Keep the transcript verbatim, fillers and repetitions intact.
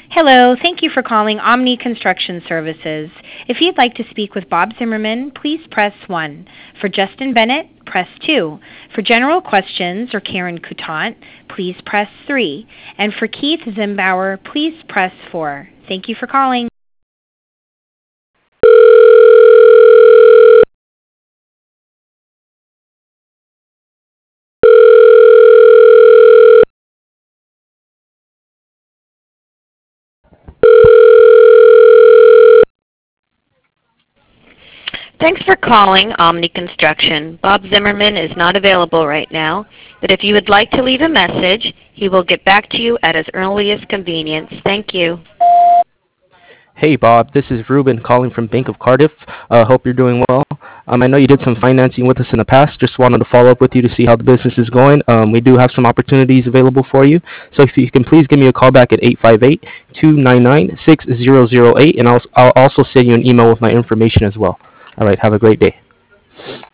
Hello, thank you for calling Omni Construction Services. If you'd like to speak with Bob Zimmerman, please press one. For Justin Bennett, press two. For general questions or Karen Coutant, please press three. And for Keith Zimbauer, please press four. Thank you for calling. Thanks for calling Omni Construction. Bob Zimmerman is not available right now, but if you would like to leave a message, he will get back to you at his earliest convenience. Thank you. Hey Bob, this is Ruben calling from Bank of Cardiff. Uh, hope you're doing well. Um, I know you did some financing with us in the past. Just wanted to follow up with you to see how the business is going. Um, we do have some opportunities available for you. So if you can please give me a call back at eight five eight, two nine nine, six zero zero eight, and I'll, I'll also send you an email with my information as well. All right, have a great day.